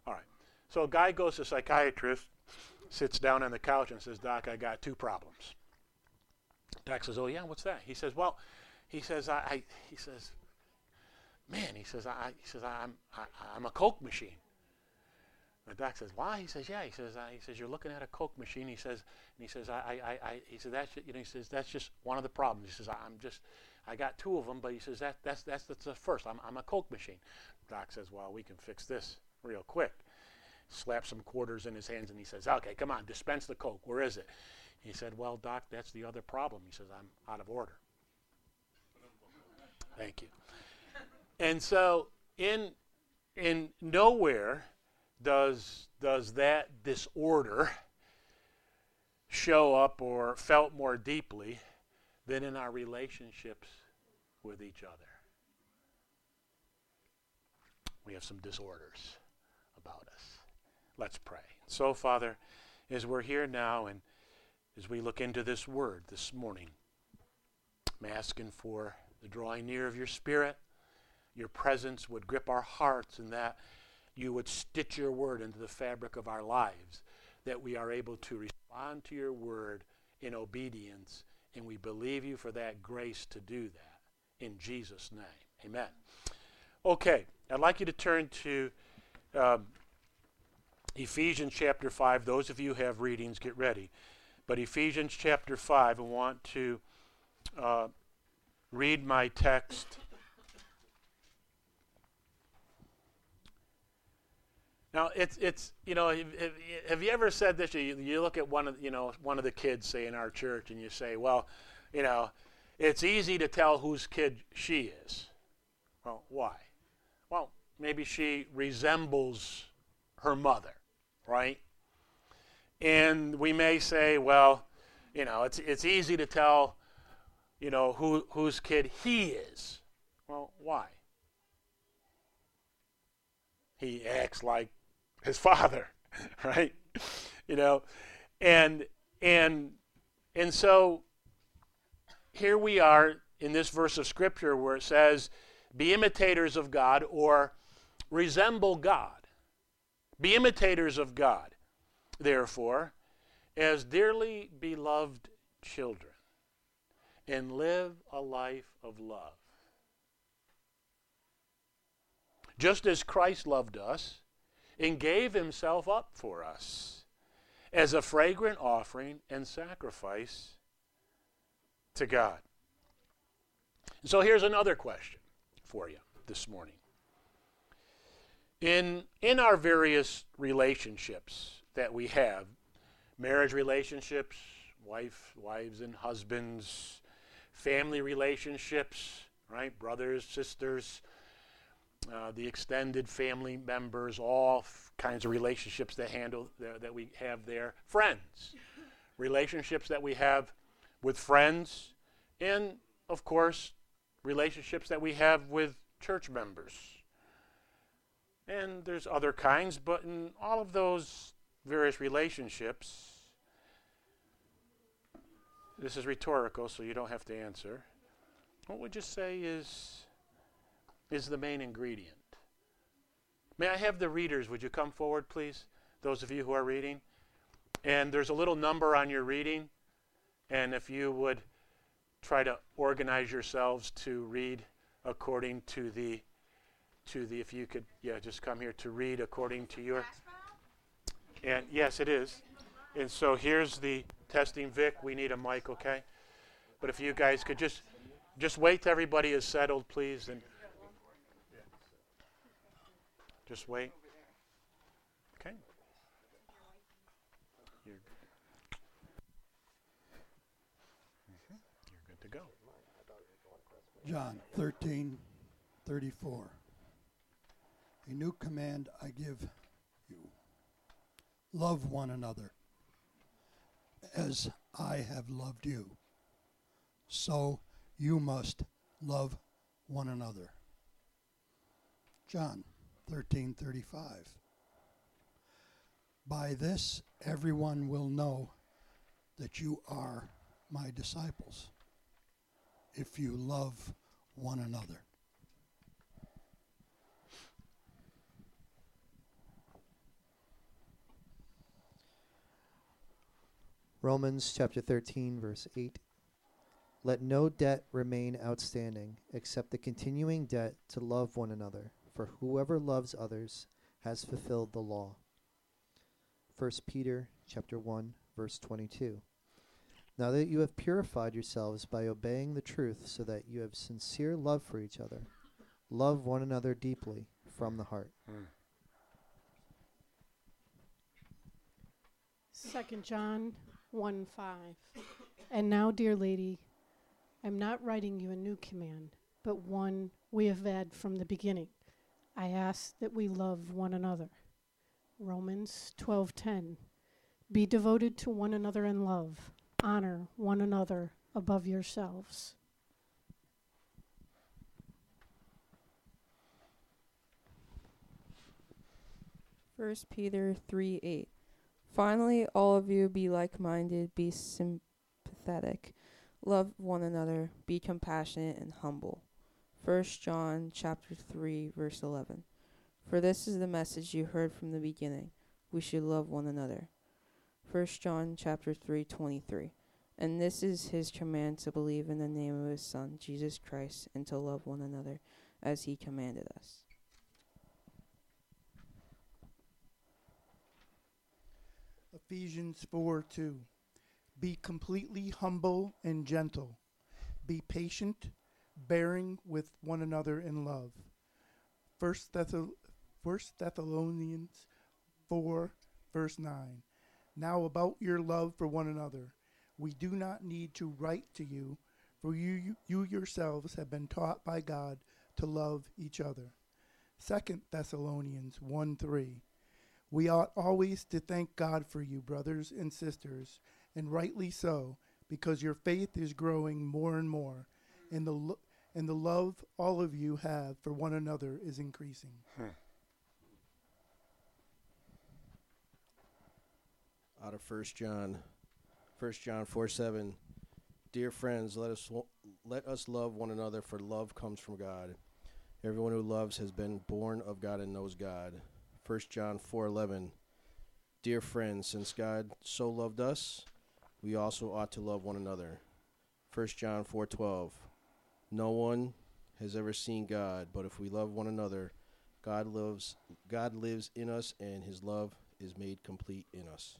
All right. So a guy goes to a psychiatrist, sits down on the couch and says, Doc, I got two problems. Doc says, oh yeah, what's that? He says, well, he says, he says, man, I'm a Coke machine. The doc says, why? He says, yeah. He says, you're looking at a Coke machine. He says, he said, he says, that's just one of the problems. He says, I got two of them, but he says that's the first. I'm a Coke machine. The doc says, well, we can fix this real quick. Slaps some quarters in his hands and he says, okay, come on, dispense the Coke. Where is it? He said, well, Doc, that's the other problem. He says, I'm out of order. Thank you. And so in nowhere does that disorder show up or felt more deeply than in our relationships with each other. We have some disorders about us. Let's pray. So, Father, as we're here now and as we look into this word this morning, I'm asking for the drawing near of your Spirit. Your presence would grip our hearts and that you would stitch your word into the fabric of our lives, that we are able to respond to your word in obedience, and we believe you for that grace to do that. In Jesus' name, amen. Okay, I'd like you to turn to Ephesians chapter 5. Those of you who have readings, get ready. But Ephesians chapter 5, I want to read my text. Now, it's you know, have you ever said this? You look at one of the kids, say, in our church, and you say, well, it's easy to tell whose kid she is. Well, why? Well, maybe she resembles her mother, right? And we may say, well, it's easy to tell, whose kid he is. Well, why? He acts like his father, right? And so here we are in this verse of Scripture where it says, be imitators of God, or resemble God. Be imitators of God, therefore, as dearly beloved children, and live a life of love. Just as Christ loved us and gave himself up for us as a fragrant offering and sacrifice to God. So here's another question for you this morning. In our various relationships that we have, marriage relationships, wives and husbands, family relationships, right, brothers, sisters, the extended family members, all kinds of relationships that we have there, friends, relationships that we have with friends, and of course, relationships that we have with church members. And there's other kinds, but in all of those various relationships, this is rhetorical, so you don't have to answer. What would you say is the main ingredient? May I have the readers, would you come forward, please? Those of you who are reading. And there's a little number on your reading, and if you would try to organize yourselves to read according to the if you could, just come here to read according to your. And yes, it is. And so here's the testing. Vic, we need a mic, okay? But if you guys could just wait till everybody is settled, please, and just wait. Okay. You're good to go. John 13:34. A new command I give you. Love one another. As I have loved you, so you must love one another. John 13:35. By this everyone will know that you are my disciples, if you love one another. Romans chapter 13, verse 8. Let no debt remain outstanding, except the continuing debt to love one another, for whoever loves others has fulfilled the law. 1 Peter chapter 1, verse 22. Now that you have purified yourselves by obeying the truth, so that you have sincere love for each other, love one another deeply from the heart. 2 John 1:5. And now, dear lady, I'm not writing you a new command, but one we have had from the beginning. I ask that we love one another. Romans 12:10. Be devoted to one another in love. Honor one another above yourselves. First Peter 3:8. Finally, all of you be like-minded, be sympathetic, love one another, be compassionate and humble. 1 John chapter 3, verse 11. For this is the message you heard from the beginning. We should love one another. 1 John chapter 3:23. And this is his command, to believe in the name of his Son, Jesus Christ, and to love one another as he commanded us. Ephesians 4:2. Be completely humble and gentle. Be patient, bearing with one another in love. 1 Thessalonians 4, verse 9. Now about your love for one another. We do not need to write to you, for you yourselves have been taught by God to love each other. 2 Thessalonians 1:3. We ought always to thank God for you, brothers and sisters, and rightly so, because your faith is growing more and more, and the love all of you have for one another is increasing. Out of 1 John 4:7. Dear friends, let us love one another, for love comes from God. Everyone who loves has been born of God and knows God. 1 John 4:11. Dear friends, since God so loved us, we also ought to love one another. 1 John 4:12. No one has ever seen God, but if we love one another, God lives in us, and his love is made complete in us.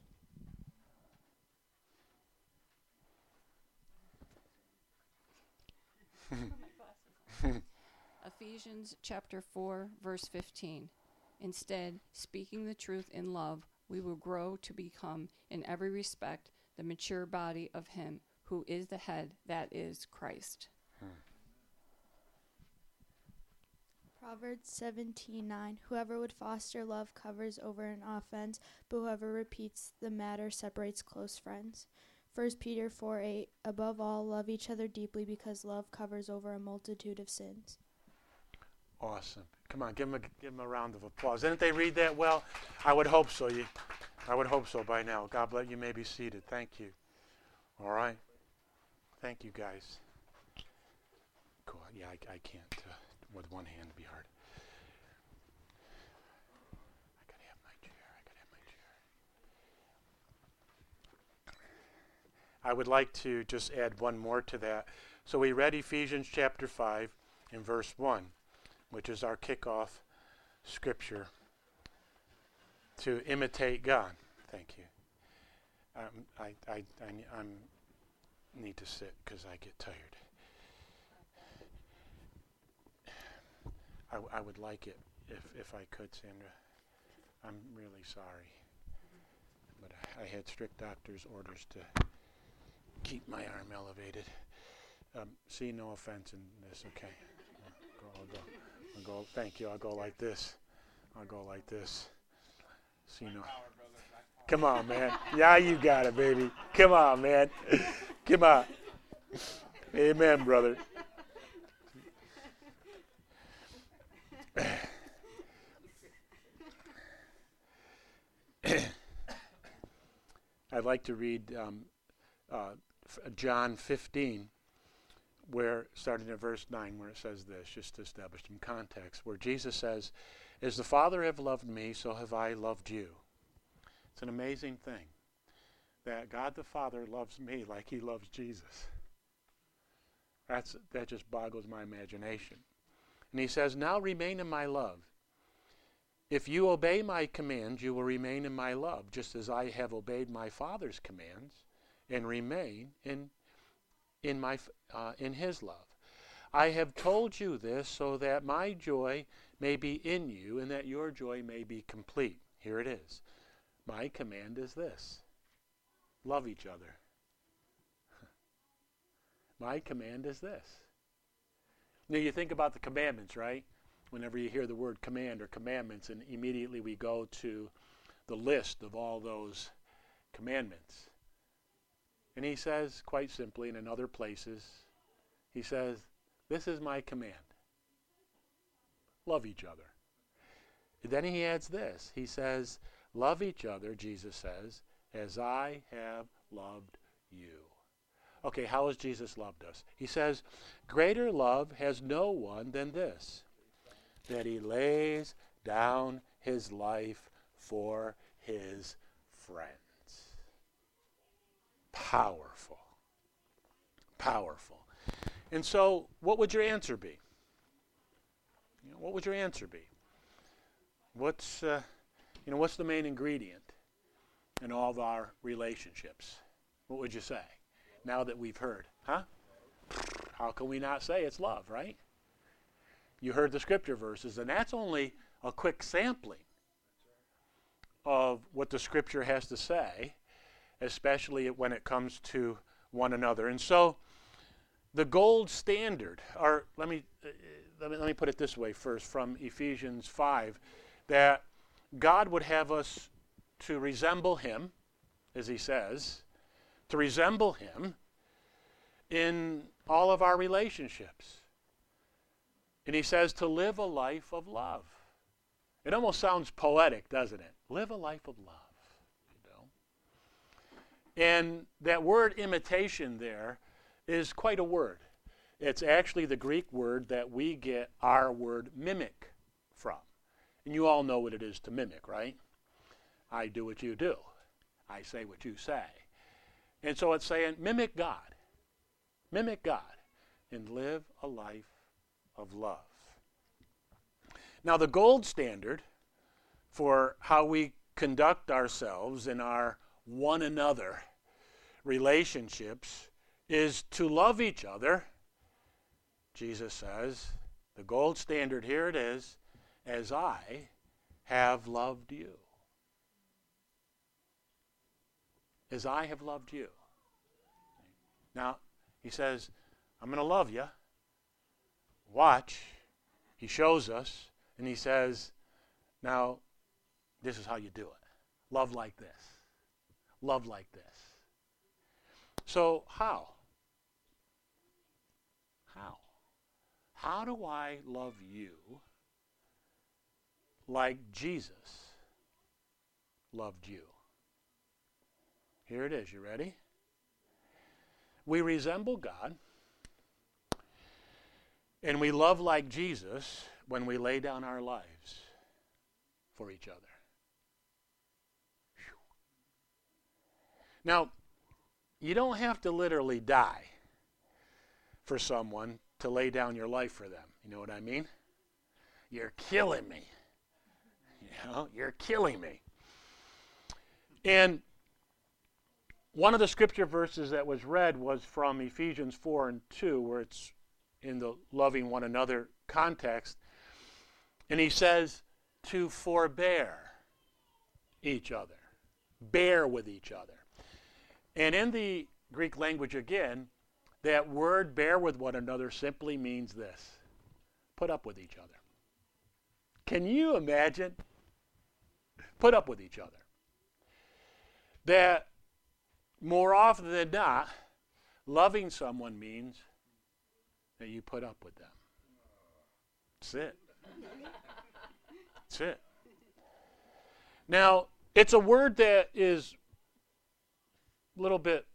Ephesians chapter 4, verse 15. Instead, speaking the truth in love, we will grow to become, in every respect, the mature body of him who is the head, that is Christ. Proverbs 17:9. Whoever would foster love covers over an offense, but whoever repeats the matter separates close friends. 1 Peter 4:8. Above all, love each other deeply, because love covers over a multitude of sins. Awesome. Come on, give them a round of applause. Didn't they read that well? I would hope so. I would hope so by now. God bless you. May be seated. Thank you. All right. Thank you, guys. Cool. Yeah, I can't. With one hand it'd be hard. I gotta have my chair. I would like to just add one more to that. So we read Ephesians chapter 5 and verse 1, which is our kickoff scripture to imitate God. Thank you. I need to sit because I get tired. I would like it if I could, Sandra. I'm really sorry. But I had strict doctor's orders to keep my arm elevated. See, no offense in this, okay? I'll go. Thank you. I'll go like this. See, no. Come on, man. Yeah, you got it, baby. Come on, man. Come on. Amen, brother. I'd like to read John 15, where starting at verse 9, where it says this, just to establish some context, where Jesus says, "As the Father have loved me, so have I loved you." It's an amazing thing. that God the Father loves me like he loves Jesus. That just boggles my imagination. And he says, now remain in my love. If you obey my commands, you will remain in my love, just as I have obeyed my Father's commands and remain in his love. I have told you this so that my joy may be in you and that your joy may be complete. Here it is. My command is this. Love each other. My command is this. Now you think about the commandments, right? Whenever you hear the word command or commandments, and immediately we go to the list of all those commandments. And he says, quite simply, and in other places, he says, this is my command. Love each other. And then he adds this. He says, love each other, Jesus says, as I have loved you. Okay, how has Jesus loved us? He says, greater love has no one than this, that he lays down his life for his friends. Powerful. Powerful. And so, what would your answer be? What would your answer be? What's the main ingredient in all of our relationships? What would you say? Now that we've heard, how can we not say it's love, right? You heard the scripture verses, and that's only a quick sampling of what the scripture has to say, especially when it comes to one another. And so, the gold standard, or let me put it this way first, from Ephesians 5, that God would have us to resemble him, as he says, to resemble him in all of our relationships. And he says to live a life of love. It almost sounds poetic, doesn't it? Live a life of love. And that word imitation there is quite a word. It's actually the Greek word that we get our word mimic from. And you all know what it is to mimic, right? I do what you do. I say what you say. And so it's saying mimic God. Mimic God and live a life of love. Now the gold standard for how we conduct ourselves in our one another relationships is to love each other. Jesus says, the gold standard, here it is, as I have loved you. As I have loved you. Now, he says, I'm going to love you. Watch. He shows us, and he says, now, this is how you do it. Love like this. Love like this. So, how? How? How do I love you like Jesus loved you? Here it is. You ready? We resemble God, and we love like Jesus when we lay down our lives for each other. Whew. Now, you don't have to literally die for someone to lay down your life for them. You know what I mean? You're killing me. You're killing me. And one of the scripture verses that was read was from Ephesians 4:2, where it's in the loving one another context. And he says to forbear each other. Bear with each other. And in the Greek language again, that word bear with one another simply means this. Put up with each other. Can you imagine? Put up with each other. That more often than not, loving someone means that you put up with them. That's it. That's it. Now, it's a word that is a little bit,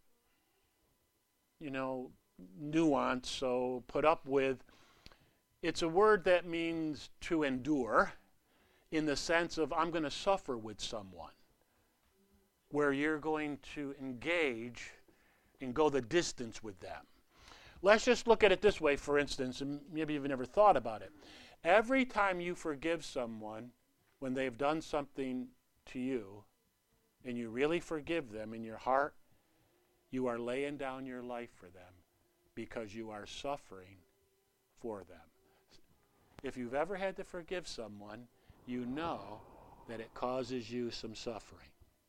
nuanced, so put up with. It's a word that means to endure in the sense of I'm going to suffer with someone. where you're going to engage and go the distance with them. Let's just look at it this way, for instance, and maybe you've never thought about it. Every time you forgive someone when they've done something to you, and you really forgive them in your heart, you are laying down your life for them because you are suffering for them. If you've ever had to forgive someone, you know that it causes you some suffering.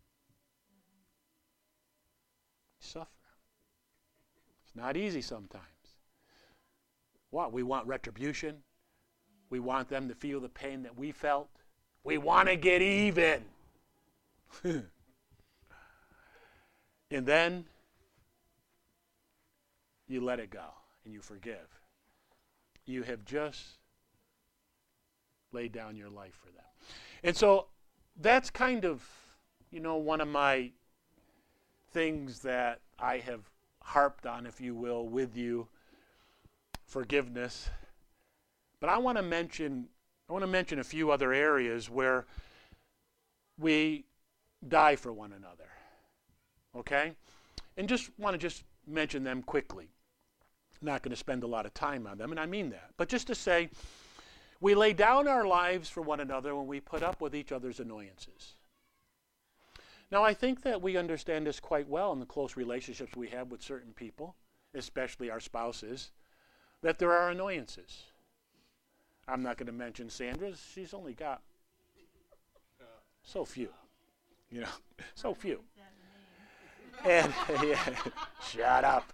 Suffer. It's not easy sometimes. What? We want retribution. We want them to feel the pain that we felt. We want to get even. And then you let it go and you forgive. You have just laid down your life for them. And so that's kind of, one of my things that I have harped on, if you will, with you, forgiveness. But I want to mention a few other areas where we die for one another. Okay? And just want to mention them quickly. Not going to spend a lot of time on them, and I mean that. But just to say, we lay down our lives for one another when we put up with each other's annoyances. Now, I think that we understand this quite well in the close relationships we have with certain people, especially our spouses, that there are annoyances. I'm not going to mention Sandra's. She's only got so few, so few. And shut up.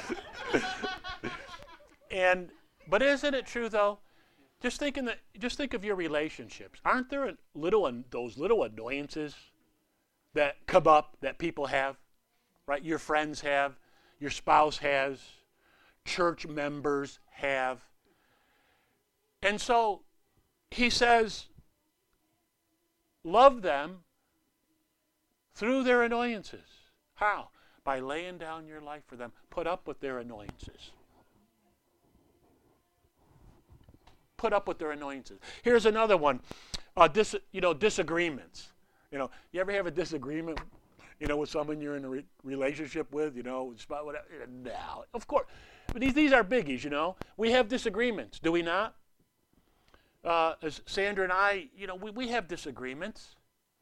But isn't it true though? Just think of your relationships. Aren't there those little annoyances that come up that people have, right? Your friends have, your spouse has, church members have. And so he says, love them through their annoyances. How? By laying down your life for them. Put up with their annoyances. Put up with their annoyances. Here's another one. Disagreements. You ever have a disagreement, with someone you're in a relationship with, about whatever? No, of course. But these are biggies, We have disagreements, do we not? As Sandra and I, we have disagreements.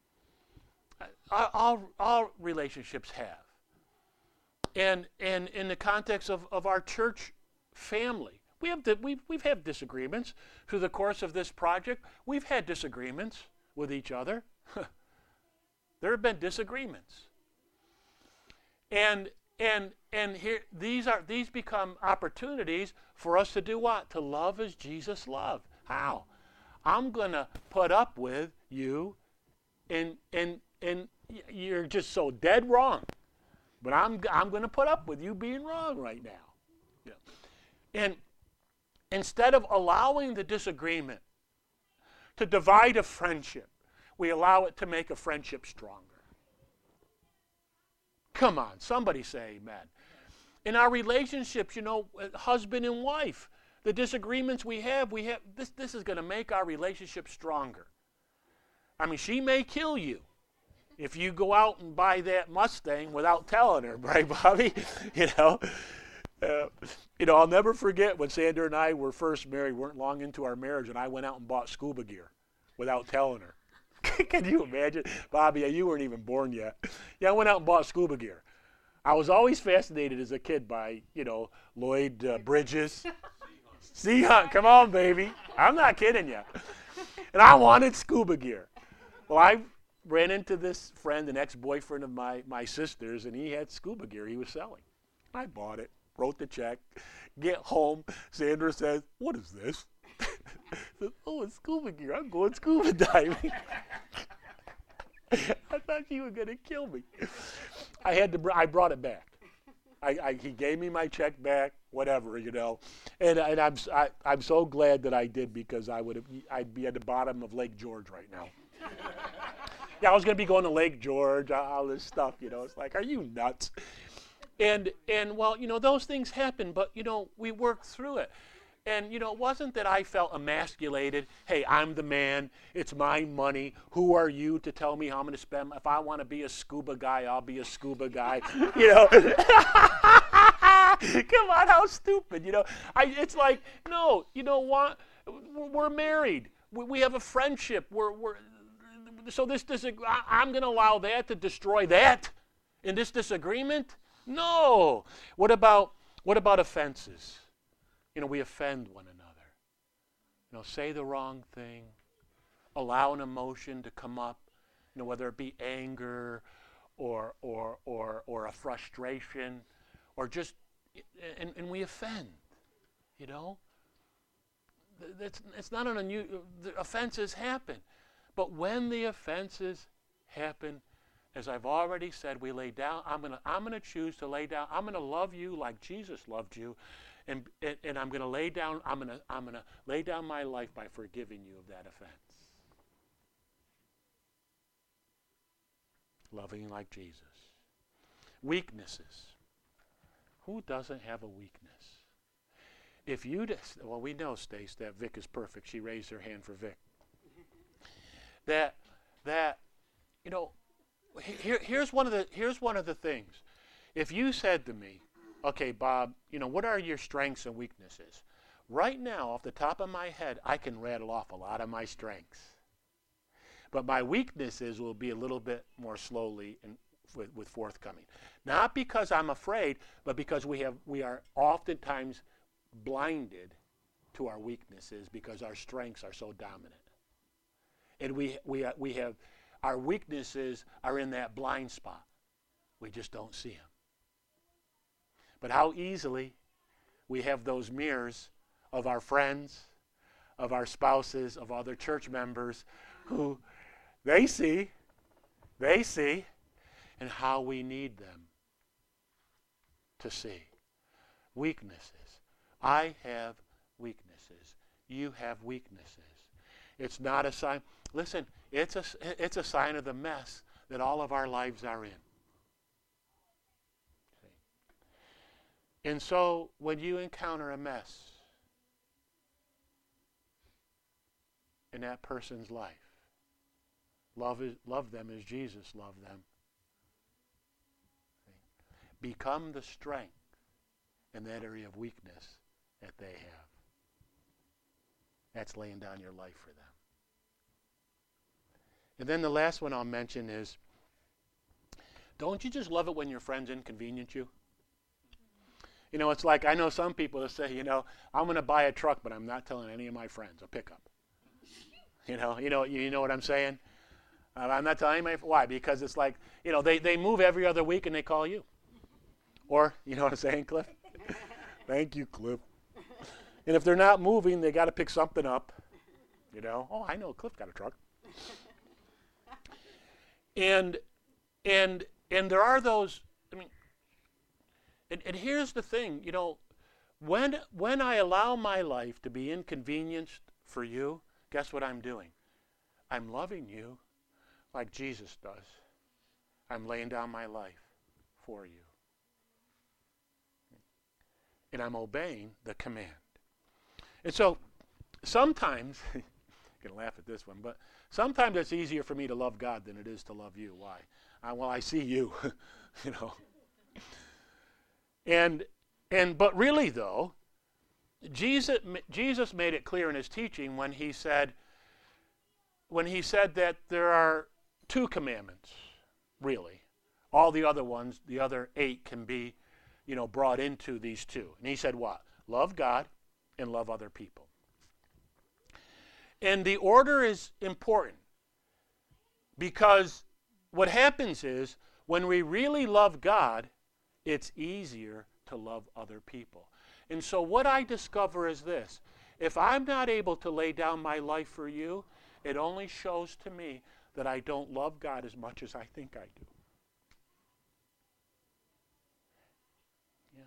All relationships have. And in the context of our church family, we've had disagreements through the course of this project. We've had disagreements with each other. There have been disagreements. And here these become opportunities for us to do what? To love as Jesus loved. How? I'm going to put up with you and you're just so dead wrong. But I'm going to put up with you being wrong right now. And instead of allowing the disagreement to divide a friendship, we allow it to make a friendship stronger. Come on, somebody say amen. In our relationships, husband and wife, the disagreements we have this is going to make our relationship stronger. I mean, she may kill you if you go out and buy that Mustang without telling her, right, Bobby? I'll never forget when Sandra and I were first married, weren't long into our marriage, and I went out and bought scuba gear without telling her. Can you imagine? Bobby, you weren't even born yet. Yeah, I went out and bought scuba gear. I was always fascinated as a kid by, Lloyd Bridges. Sea Hunt, come on, baby. I'm not kidding you. And I wanted scuba gear. Well, I ran into this friend, an ex-boyfriend of my sister's, and he had scuba gear he was selling. I bought it, wrote the check, get home. Sandra says, "What is this?" I said, "Oh, it's scuba gear. I'm going scuba diving." I thought she was going to kill me. I brought it back. He gave me my check back, whatever, and I'm so glad that I did, because I'd be at the bottom of Lake George right now. Yeah, I was going to be going to Lake George, all this stuff, It's like, are you nuts? And well, those things happen, but we work through it. And, it wasn't that I felt emasculated. Hey, I'm the man. It's my money. Who are you to tell me how I'm going to spend? If I want to be a scuba guy, I'll be a scuba guy. Come on, how stupid. It's like, no, you know what? We're married. We have a friendship. So I'm going to allow that to destroy that in this disagreement? No. What about offenses? We offend one another. Say the wrong thing, allow an emotion to come up, whether it be anger or a frustration, or just, and we offend. It's not an unusual. The offenses happen, but when the offenses happen, as I've already said, we lay down. I'm gonna choose to lay down. I'm gonna love you like Jesus loved you. And I'm going to lay down. I'm going to lay down my life by forgiving you of that offense. Loving like Jesus. Weaknesses. Who doesn't have a weakness? If you well, we know, Stace, that Vic is perfect. She raised her hand for Vic. Here's one of the things. If you said to me, okay, Bob, what are your strengths and weaknesses? Right now, off the top of my head, I can rattle off a lot of my strengths. But my weaknesses will be a little bit more slowly with forthcoming. Not because I'm afraid, but because we are oftentimes blinded to our weaknesses because our strengths are so dominant. And we have our weaknesses are in that blind spot. We just don't see them. But how easily we have those mirrors of our friends, of our spouses, of other church members who they see, and how we need them to see. Weaknesses. I have weaknesses. You have weaknesses. It's not a sign. Listen, it's a sign of the mess that all of our lives are in. And so when you encounter a mess in that person's life, love them as Jesus loved them. Become the strength in that area of weakness that they have. That's laying down your life for them. And then the last one I'll mention is, don't you just love it when your friends inconvenience you? It's like, I know some people that say, I'm going to buy a truck, but I'm not telling any of my friends, a pickup. You know what I'm saying? I'm not telling anybody. Why? Because it's like, they move every other week and they call you. Or, you know what I'm saying, Cliff? Thank you, Cliff. And if they're not moving, they got to pick something up. Oh, I know, Cliff got a truck. And there are those. And here's the thing, when I allow my life to be inconvenienced for you, guess what I'm doing? I'm loving you like Jesus does. I'm laying down my life for you. And I'm obeying the command. And so sometimes, you can laugh at this one, but sometimes it's easier for me to love God than it is to love you. Why? I see you, But really, though, Jesus made it clear in his teaching when he said that there are 2 commandments, really. All the other ones, the other 8, can be, brought into these 2. And he said what? Love God and love other people. And the order is important because what happens is when we really love God, it's easier to love other people. And so what I discover is this. If I'm not able to lay down my life for you, it only shows to me that I don't love God as much as I think I do. Yeah.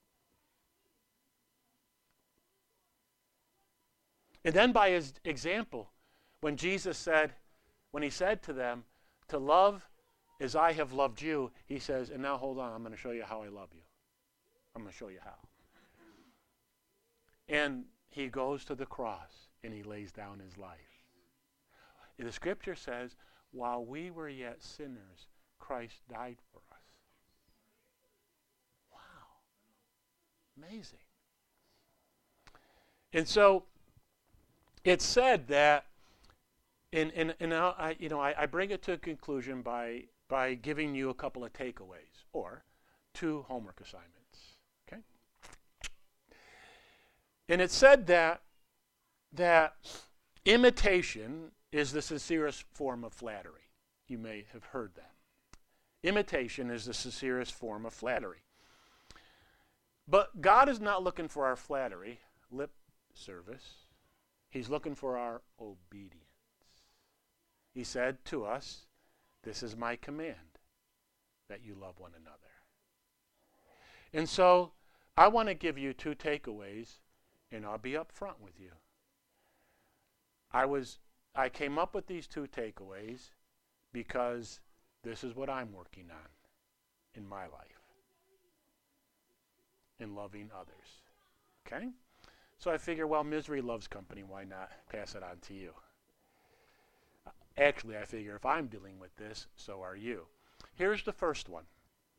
And then by his example, when Jesus said, when he said to them, to love as I have loved you, he says, and now hold on, I'm going to show you how I love you. I'm going to show you how. And he goes to the cross and he lays down his life. The scripture says, while we were yet sinners, Christ died for us. Wow. Amazing. And so it's said that, I bring it to a conclusion by giving you a couple of takeaways or 2 homework assignments. Okay? And it's said that imitation is the sincerest form of flattery. You may have heard that. Imitation is the sincerest form of flattery. But God is not looking for our flattery, lip service. He's looking for our obedience. He said to us, this is my command, that you love one another. And so I want to give you 2 takeaways, and I'll be up front with you. I came up with these 2 takeaways because this is what I'm working on in my life, in loving others. Okay? So I figure, well, misery loves company. Why not pass it on to you? Actually, I figure if I'm dealing with this, so are you. Here's the first one.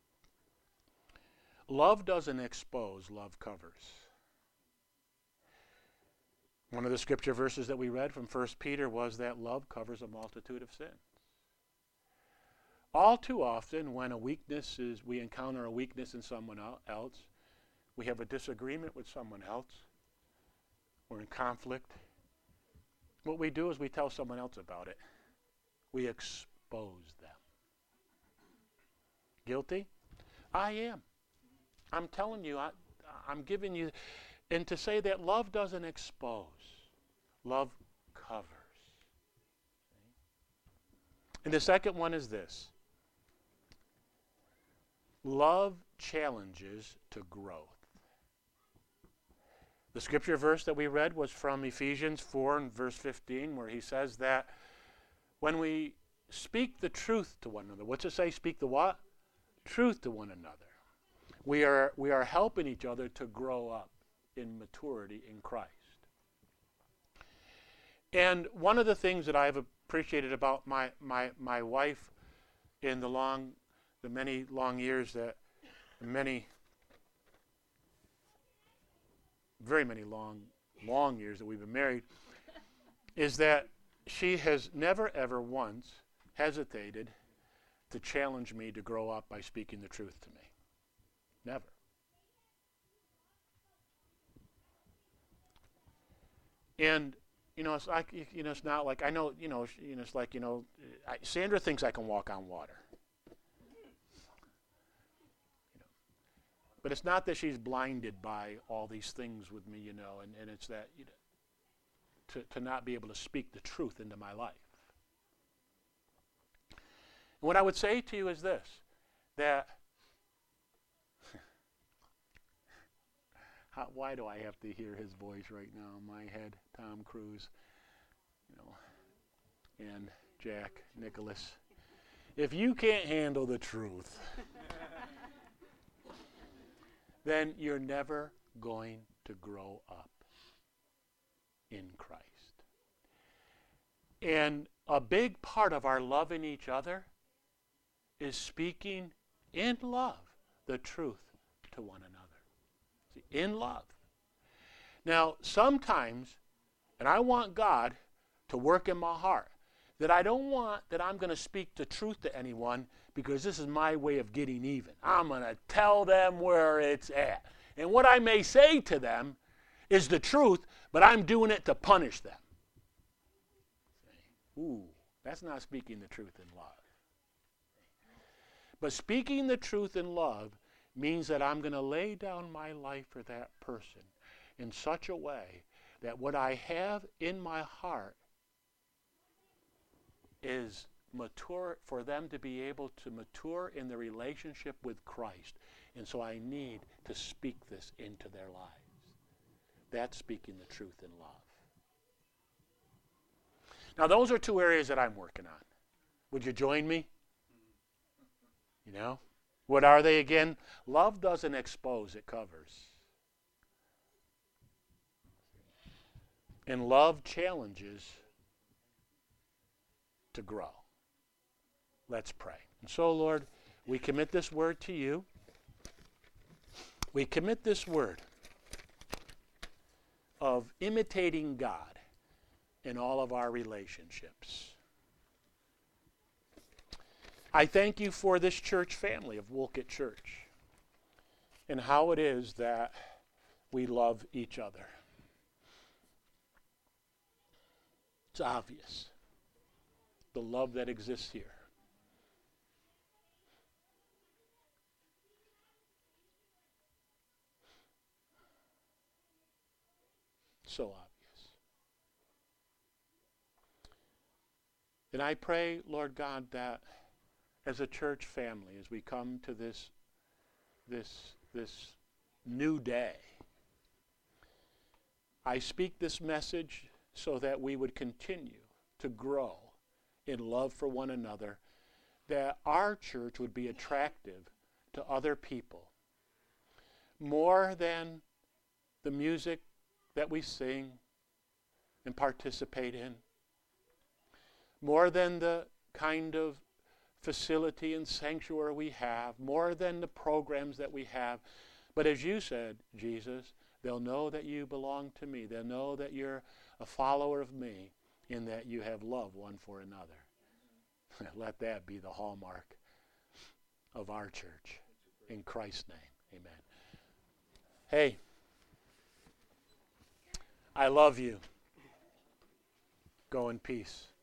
Love doesn't expose, love covers. One of the scripture verses that we read from 1 Peter was that love covers a multitude of sins. All too often, when we encounter a weakness in someone else, we have a disagreement with someone else, we're in conflict, what we do is we tell someone else about it. We expose them. Guilty? I am. I'm telling you, I'm giving you, and to say that love doesn't expose, love covers. And the second one is this. Love challenges to growth. The scripture verse that we read was from Ephesians 4 and verse 15, where he says that when we speak the truth to one another, what's it say? Speak the what? Truth to one another. We are helping each other to grow up in maturity in Christ. And one of the things that I've appreciated about my wife in the many long years very many long years that we've been married, is that she has never ever once hesitated to challenge me to grow up by speaking the truth to me. Never. And it's like, it's not like, I know, it's like, Sandra thinks I can walk on water. But it's not that she's blinded by all these things with me, and it's that, to not be able to speak the truth into my life. And what I would say to you is this, that, why do I have to hear his voice right now in my head? Tom Cruise, and Jack Nicholas. If you can't handle the truth, then you're never going to grow up in Christ. And a big part of our loving each other is speaking in love the truth to one another. See, in love. Now, sometimes, and I want God to work in my heart, that I don't want that I'm going to speak the truth to anyone because this is my way of getting even. I'm going to tell them where it's at. And what I may say to them is the truth, but I'm doing it to punish them. Ooh, that's not speaking the truth in love. But speaking the truth in love means that I'm going to lay down my life for that person in such a way that what I have in my heart is mature, for them to be able to mature in the relationship with Christ. And so I need to speak this into their lives. That's speaking the truth in love. Now, those are 2 areas that I'm working on. Would you join me? What are they again? Love doesn't expose, it covers. And love challenges to grow. Let's pray. And so, Lord, we commit this word to you. We commit this word of imitating God in all of our relationships. I thank you for this church family of Wolcott Church and how it is that we love each other. It's obvious, the love that exists here. So obvious. And I pray, Lord God, that as a church family, as we come to this new day, I speak this message so that we would continue to grow in love for one another, that our church would be attractive to other people, more than the music that we sing and participate in, more than the kind of facility and sanctuary we have, more than the programs that we have. But as you said, Jesus, they'll know that you belong to me. They'll know that you're a follower of me in that you have love one for another. Let that be the hallmark of our church. In Christ's name, amen. Hey, I love you. Go in peace.